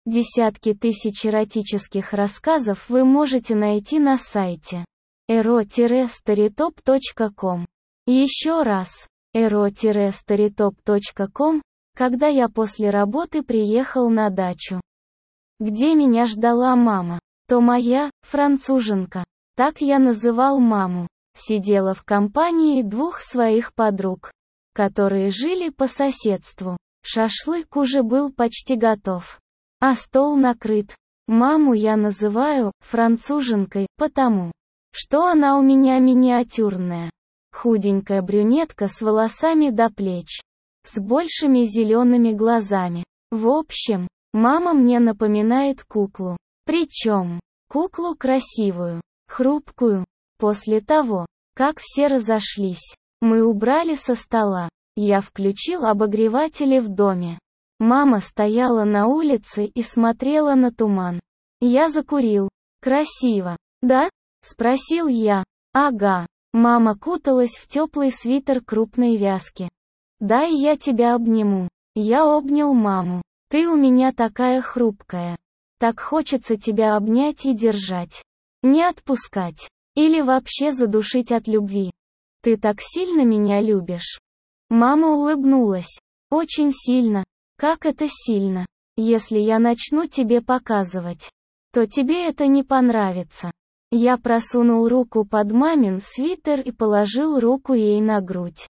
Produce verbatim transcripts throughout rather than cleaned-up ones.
Десятки тысяч эротических рассказов вы можете найти на сайте эро старитоп точка ком. Еще раз, эро старитоп точка ком, когда я после работы приехал на дачу, где меня ждала мама, то моя, француженка, так я называл маму, сидела в компании двух своих подруг, которые жили по соседству. Шашлык уже был почти готов, а стол накрыт. Маму я называю француженкой, потому что она у меня миниатюрная, худенькая брюнетка с волосами до плеч, с большими зелеными глазами. В общем, мама мне напоминает куклу. Причем, куклу красивую, хрупкую. После того, как все разошлись, мы убрали со стола. Я включил обогреватели в доме. Мама стояла на улице и смотрела на туман. Я закурил. Красиво, да? Спросил я. Ага. Мама куталась в теплый свитер крупной вязки. Дай я тебя обниму. Я обнял маму. Ты у меня такая хрупкая. Так хочется тебя обнять и держать. Не отпускать. Или вообще задушить от любви. Ты так сильно меня любишь. Мама улыбнулась. Очень сильно. Как это сильно? Если я начну тебе показывать, то тебе это не понравится. Я просунул руку под мамин свитер и положил руку ей на грудь.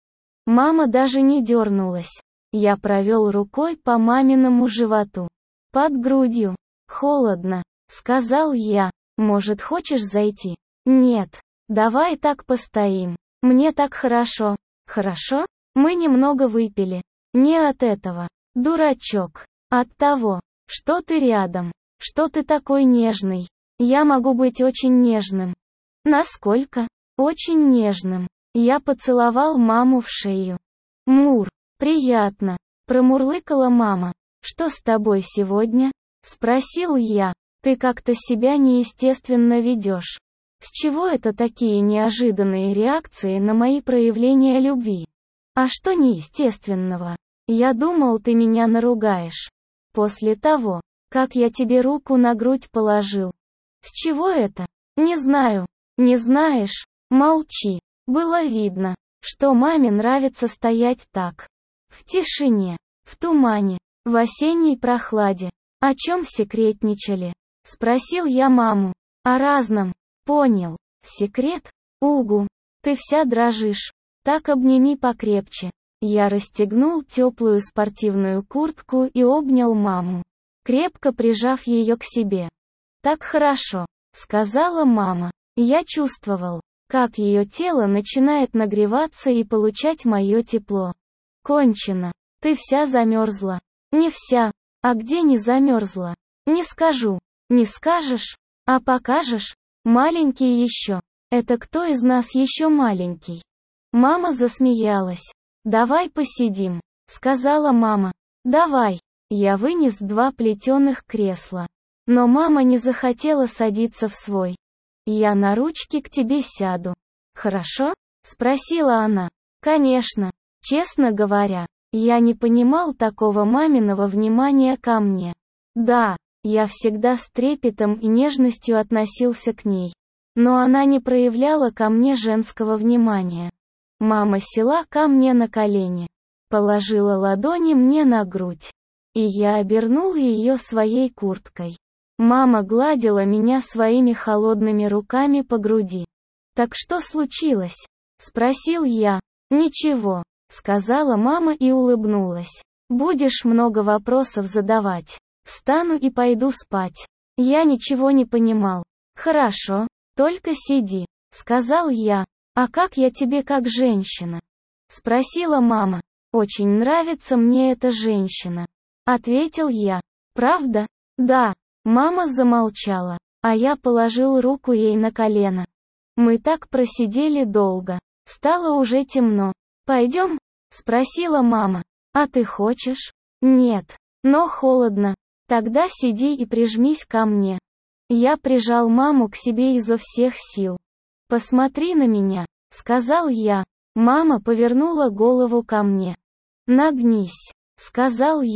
Мама даже не дернулась. Я провел рукой по маминому животу. Под грудью. Холодно, сказал я. Может, хочешь зайти? Нет. Давай так постоим. Мне так хорошо. Хорошо? Мы немного выпили. Не от этого, дурачок. От того, что ты рядом. Что ты такой нежный. Я могу быть очень нежным. Насколько? Очень нежным. Я поцеловал маму в шею. Мур, приятно. Промурлыкала мама. Что с тобой сегодня? Спросил я. Ты как-то себя неестественно ведешь. С чего это такие неожиданные реакции на мои проявления любви? А что неестественного? Я думал, ты меня наругаешь. После того, как я тебе руку на грудь положил. С чего это? Не знаю. Не знаешь? Молчи. Было видно, что маме нравится стоять так. В тишине, в тумане, в осенней прохладе. О чем секретничали? Спросил я маму. О разном. Понял. Секрет? Угу. Ты вся дрожишь. Так обними покрепче. Я расстегнул теплую спортивную куртку и обнял маму, крепко прижав ее к себе. Так хорошо, сказала мама. Я чувствовал, как ее тело начинает нагреваться и получать мое тепло. Кончено. Ты вся замерзла. Не вся. А где не замерзла? Не скажу. Не скажешь? А покажешь? Маленький еще. Это кто из нас еще маленький? Мама засмеялась. Давай посидим, сказала мама. Давай. Я вынес два плетеных кресла. Но мама не захотела садиться в свой. Я на ручки к тебе сяду. Хорошо? Спросила она. Конечно. Честно говоря, я не понимал такого маминого внимания ко мне. Да, я всегда с трепетом и нежностью относился к ней. Но она не проявляла ко мне женского внимания. Мама села ко мне на колени, положила ладони мне на грудь, и я обернул ее своей курткой. Мама гладила меня своими холодными руками по груди. «Так что случилось?» — спросил я. «Ничего», — сказала мама и улыбнулась. «Будешь много вопросов задавать. Встану и пойду спать». Я ничего не понимал. «Хорошо, только сиди», — сказал я. «А как я тебе как женщина?» — спросила мама. «Очень нравится мне эта женщина», — ответил я. «Правда?» «Да». Мама замолчала, а я положил руку ей на колено. Мы так просидели долго. Стало уже темно. «Пойдем?» — спросила мама. «А ты хочешь?» «Нет. Но холодно». «Тогда сиди и прижмись ко мне». Я прижал маму к себе изо всех сил. «Посмотри на меня», — сказал я. Мама повернула голову ко мне. «Нагнись», — сказал я.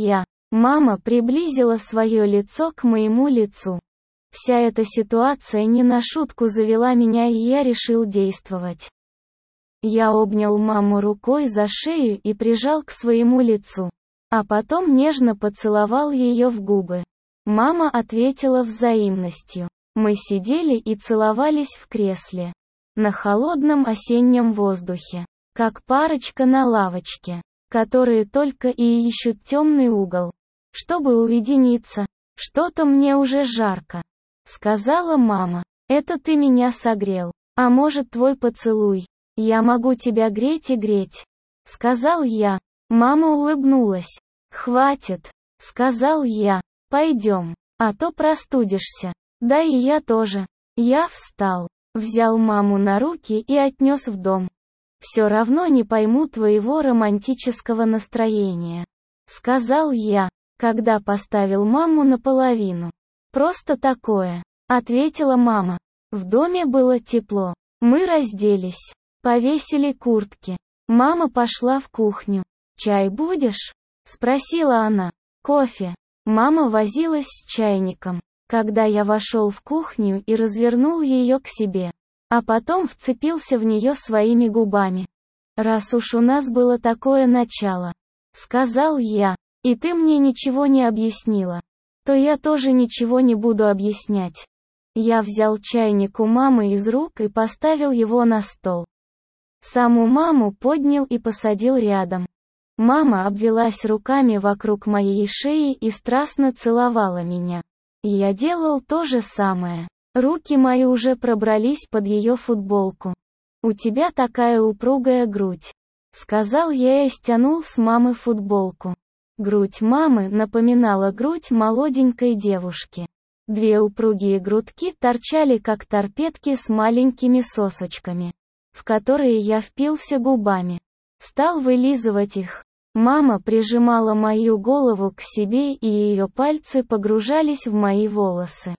Мама приблизила свое лицо к моему лицу. Вся эта ситуация не на шутку завела меня, и я решил действовать. Я обнял маму рукой за шею и прижал к своему лицу. А потом нежно поцеловал ее в губы. Мама ответила взаимностью. Мы сидели и целовались в кресле. На холодном осеннем воздухе. Как парочка на лавочке, которые только и ищут темный угол, чтобы уединиться. Что-то мне уже жарко. Сказала мама. Это ты меня согрел. А может, твой поцелуй? Я могу тебя греть и греть. Сказал я. Мама улыбнулась. Хватит. Сказал я. Пойдем. А то простудишься. Да и я тоже. Я встал. Взял маму на руки и отнес в дом. Все равно не пойму твоего романтического настроения. Сказал я, когда поставил маму наполовину. Просто такое. Ответила мама. В доме было тепло. Мы разделись. Повесили куртки. Мама пошла в кухню. «Чай будешь?» — спросила она. «Кофе». Мама возилась с чайником, когда я вошел в кухню и развернул ее к себе, а потом вцепился в нее своими губами. «Раз уж у нас было такое начало», — сказал я, — «и ты мне ничего не объяснила, то я тоже ничего не буду объяснять». Я взял чайник у мамы из рук и поставил его на стол. Саму маму поднял и посадил рядом. Мама обвелась руками вокруг моей шеи и страстно целовала меня. Я делал то же самое. Руки мои уже пробрались под ее футболку. «У тебя такая упругая грудь», — сказал я и стянул с мамы футболку. Грудь мамы напоминала грудь молоденькой девушки. Две упругие грудки торчали как торпедки с маленькими сосочками, в которые я впился губами. Стал вылизывать их. Мама прижимала мою голову к себе, и ее пальцы погружались в мои волосы.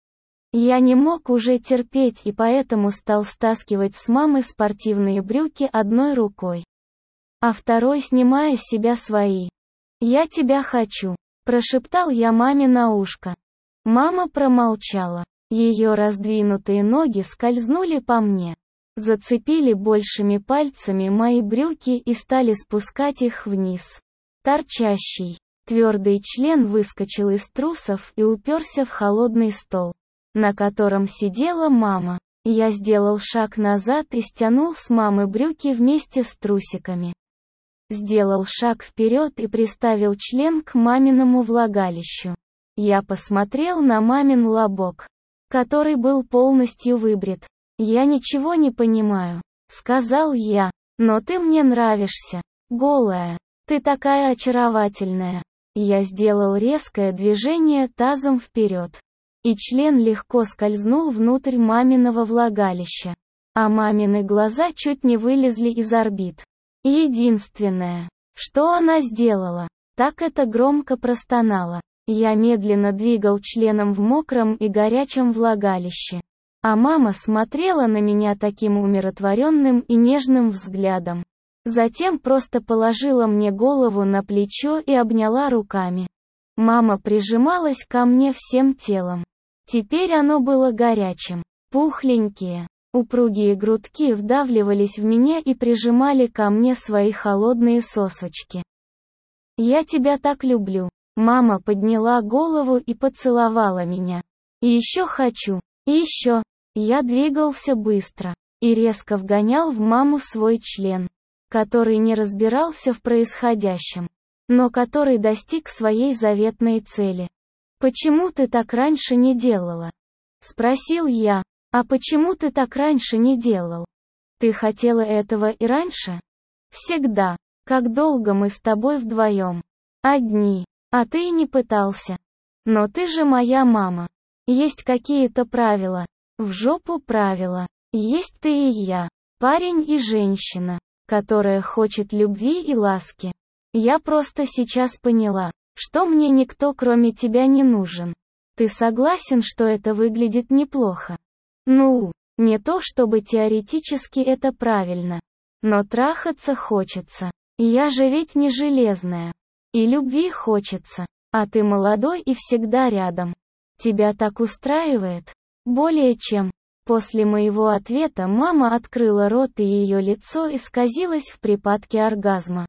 Я не мог уже терпеть и поэтому стал стаскивать с мамы спортивные брюки одной рукой, а второй снимая с себя свои. «Я тебя хочу», — прошептал я маме на ушко. Мама промолчала. Ее раздвинутые ноги скользнули по мне, зацепили большими пальцами мои брюки и стали спускать их вниз. Торчащий, твердый член выскочил из трусов и уперся в холодный стол, на котором сидела мама. Я сделал шаг назад и стянул с мамы брюки вместе с трусиками. Сделал шаг вперед и приставил член к маминому влагалищу. Я посмотрел на мамин лобок, который был полностью выбрит. «Я ничего не понимаю», — сказал я, — «но ты мне нравишься, голая, ты такая очаровательная». Я сделал резкое движение тазом вперед, и член легко скользнул внутрь маминого влагалища, а мамины глаза чуть не вылезли из орбит. Единственное, что она сделала, так это громко простонала. Я медленно двигал членом в мокром и горячем влагалище. А мама смотрела на меня таким умиротворенным и нежным взглядом. Затем просто положила мне голову на плечо и обняла руками. Мама прижималась ко мне всем телом. Теперь оно было горячим. Пухленькие, упругие грудки вдавливались в меня и прижимали ко мне свои холодные сосочки. «Я тебя так люблю». Мама подняла голову и поцеловала меня. «И еще хочу. И еще». Я двигался быстро и резко вгонял в маму свой член, который не разбирался в происходящем, но который достиг своей заветной цели. «Почему ты так раньше не делала?» — спросил я. «А почему ты так раньше не делал? Ты хотела этого и раньше?» «Всегда. Как долго мы с тобой вдвоем? Одни. А ты и не пытался. Но ты же моя мама. Есть какие-то правила. В жопу правила. Есть ты и я. Парень и женщина, которая хочет любви и ласки. Я просто сейчас поняла, что мне никто кроме тебя не нужен. Ты согласен, что это выглядит неплохо? Ну, не то чтобы теоретически это правильно. Но трахаться хочется. Я же ведь не железная. И любви хочется. А ты молодой и всегда рядом. Тебя так устраивает? Более чем. После моего ответа мама открыла рот, и ее лицо исказилось в припадке оргазма.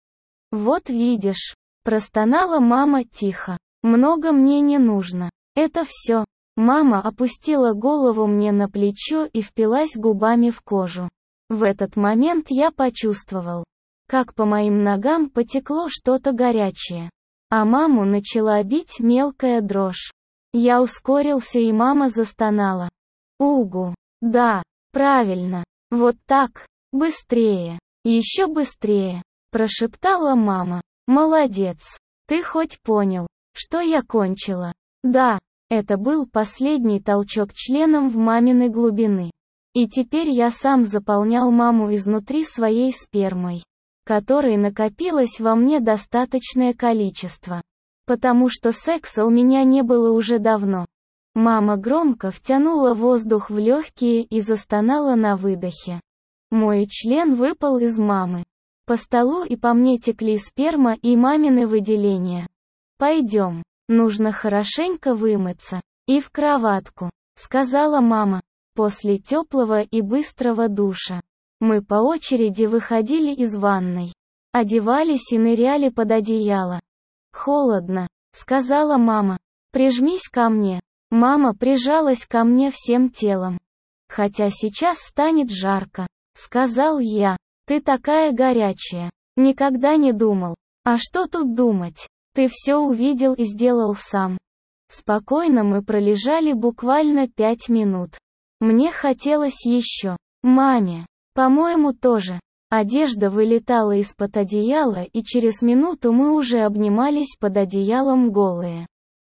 Вот видишь, простонала мама тихо. Много мне не нужно. Это все. Мама опустила голову мне на плечо и впилась губами в кожу. В этот момент я почувствовал, как по моим ногам потекло что-то горячее. А маму начала бить мелкая дрожь. Я ускорился, и мама застонала. Угу. Да, правильно. Вот так. Быстрее. Еще быстрее. Прошептала мама. Молодец. Ты хоть понял, что я кончила? Да. Это был последний толчок членом в мамины глубины. И теперь я сам заполнял маму изнутри своей спермой, которой накопилось во мне достаточное количество. Потому что секса у меня не было уже давно. Мама громко втянула воздух в легкие и застонала на выдохе. Мой член выпал из мамы. По столу и по мне текли сперма и мамины выделения. «Пойдем, нужно хорошенько вымыться. И в кроватку», — сказала мама. После теплого и быстрого душа мы по очереди выходили из ванной, одевались и ныряли под одеяло. «Холодно», — сказала мама. «Прижмись ко мне». Мама прижалась ко мне всем телом. «Хотя сейчас станет жарко», — сказал я. «Ты такая горячая. Никогда не думал. А что тут думать? Ты все увидел и сделал сам». Спокойно мы пролежали буквально пять минут. Мне хотелось еще. Маме, по-моему, тоже. Одежда вылетала из-под одеяла, и через минуту мы уже обнимались под одеялом голые.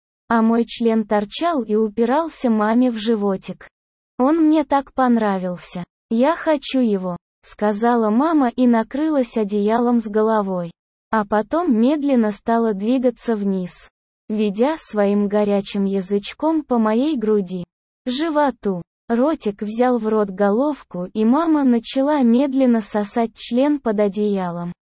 А мой член торчал и упирался маме в животик. Он мне так понравился. «Я хочу его», — сказала мама и накрылась одеялом с головой. А потом медленно стала двигаться вниз, ведя своим горячим язычком по моей груди, животу. Ротик взял в рот головку, и мама начала медленно сосать член под одеялом.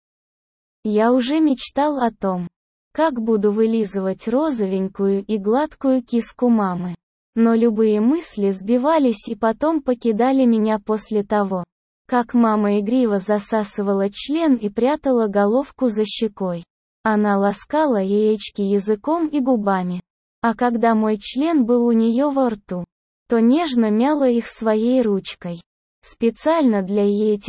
Я уже мечтал о том, как буду вылизывать розовенькую и гладкую киску мамы. Но любые мысли сбивались и потом покидали меня после того, как мама игриво засасывала член и прятала головку за щекой. Она ласкала яички языком и губами. А когда мой член был у нее во рту, то нежно мяла их своей ручкой. Специально для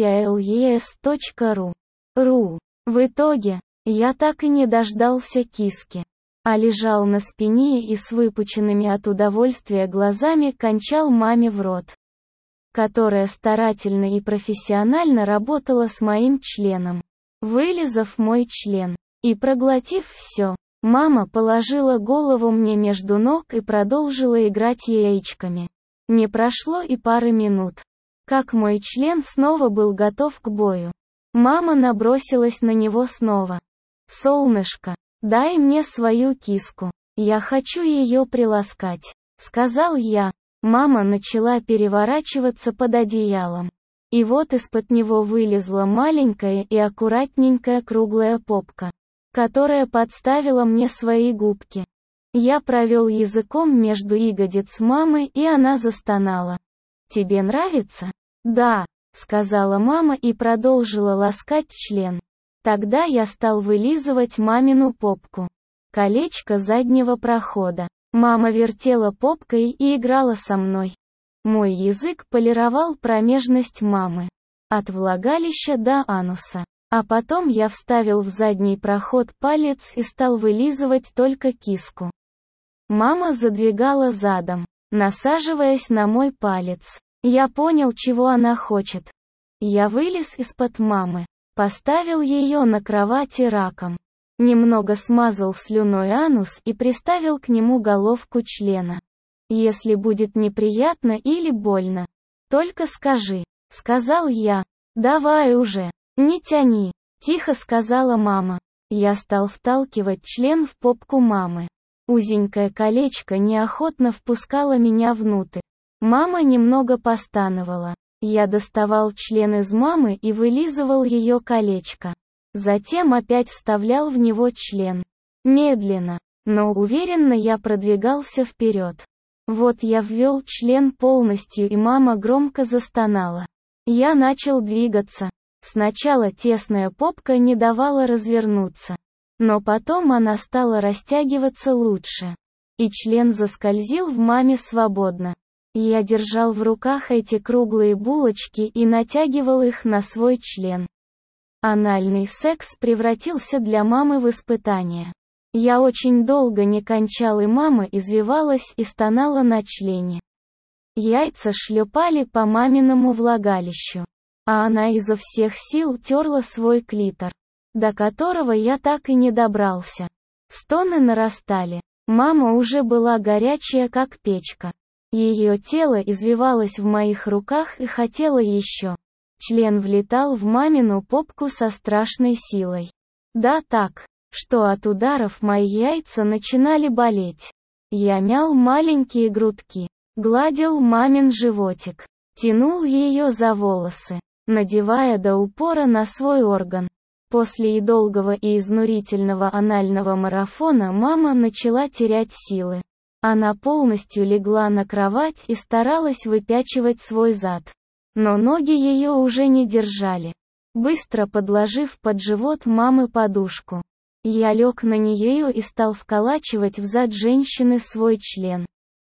etiles точка ру. Ру. В итоге, я так и не дождался киски, а лежал на спине и с выпученными от удовольствия глазами кончал маме в рот, которая старательно и профессионально работала с моим членом. Вылизав мой член и проглотив все, мама положила голову мне между ног и продолжила играть яичками. Не прошло и пары минут, как мой член снова был готов к бою. Мама набросилась на него снова. «Солнышко, дай мне свою киску. Я хочу ее приласкать», — сказал я. Мама начала переворачиваться под одеялом. И вот из-под него вылезла маленькая и аккуратненькая круглая попка, которая подставила мне свои губки. Я провел языком между ягодиц мамы, и она застонала. «Тебе нравится?» «Да», — сказала мама и продолжила ласкать член. Тогда я стал вылизывать мамину попку. Колечко заднего прохода. Мама вертела попкой и играла со мной. Мой язык полировал промежность мамы. От влагалища до ануса. А потом я вставил в задний проход палец и стал вылизывать только киску. Мама задвигала задом, насаживаясь на мой палец. Я понял, чего она хочет. Я вылез из-под мамы, поставил ее на кровати раком, немного смазал слюной анус и приставил к нему головку члена. «Если будет неприятно или больно, только скажи», — сказал я. «Давай уже, не тяни», — тихо сказала мама. Я стал вталкивать член в попку мамы. Узенькое колечко неохотно впускало меня внутрь. Мама немного постановала. Я доставал член из мамы и вылизывал ее колечко. Затем опять вставлял в него член. Медленно, Но уверенно я продвигался вперед. Вот я ввел член полностью, и мама громко застонала. Я начал двигаться. Сначала тесная попка не давала развернуться. Но потом она стала растягиваться лучше. И член заскользил в маме свободно. Я держал в руках эти круглые булочки и натягивал их на свой член. Анальный секс превратился для мамы в испытание. Я очень долго не кончал, и мама извивалась и стонала на члене. Яйца шлепали по маминому влагалищу. А она изо всех сил терла свой клитор, до которого я так и не добрался. Стоны нарастали. Мама уже была горячая, как печка. Ее тело извивалось в моих руках и хотело еще. Член влетал в мамину попку со страшной силой. Да так, что от ударов мои яйца начинали болеть. Я мял маленькие грудки, гладил мамин животик, тянул ее за волосы, надевая до упора на свой орган. После и долгого и изнурительного анального марафона мама начала терять силы. Она полностью легла на кровать и старалась выпячивать свой зад. Но ноги ее уже не держали. Быстро подложив под живот мамы подушку, я лег на нее и стал вколачивать в зад женщины свой член.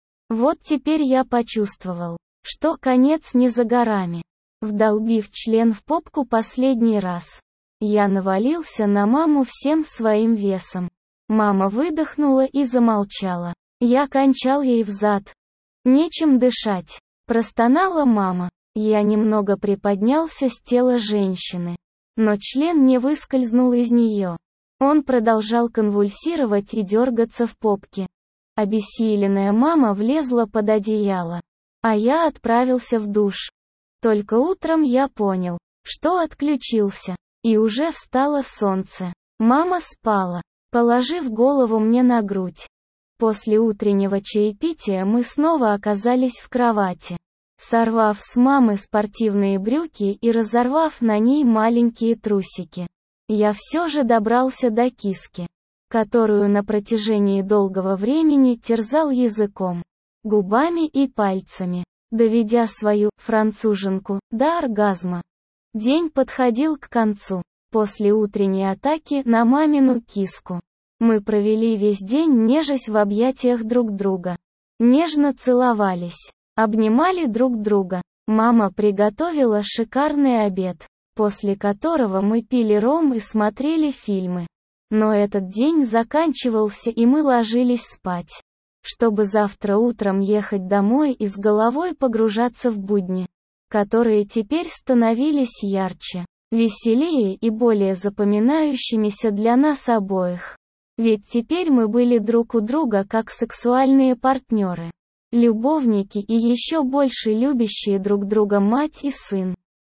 Вот теперь я почувствовал, что конец не за горами. Вдолбив член в попку последний раз, я навалился на маму всем своим весом. Мама выдохнула и замолчала. Я кончал ей взад. Нечем дышать. Простонала мама. Я немного приподнялся с тела женщины. Но член не выскользнул из нее. Он продолжал конвульсировать и дергаться в попке. Обессиленная мама влезла под одеяло. А я отправился в душ. Только утром я понял, что отключился. И уже встало солнце. Мама спала, положив голову мне на грудь. После утреннего чаепития мы снова оказались в кровати. Сорвав с мамы спортивные брюки и разорвав на ней маленькие трусики, я все же добрался до киски, которую на протяжении долгого времени терзал языком, губами и пальцами, доведя свою француженку до оргазма. День подходил к концу. После утренней атаки на мамину киску мы провели весь день, нежась в объятиях друг друга. Нежно целовались, обнимали друг друга. Мама приготовила шикарный обед, после которого мы пили ром и смотрели фильмы. Но этот день заканчивался, и мы ложились спать, чтобы завтра утром ехать домой и с головой погружаться в будни, которые теперь становились ярче, веселее и более запоминающимися для нас обоих. Ведь теперь мы были друг у друга как сексуальные партнеры, любовники и еще больше любящие друг друга мать и сын.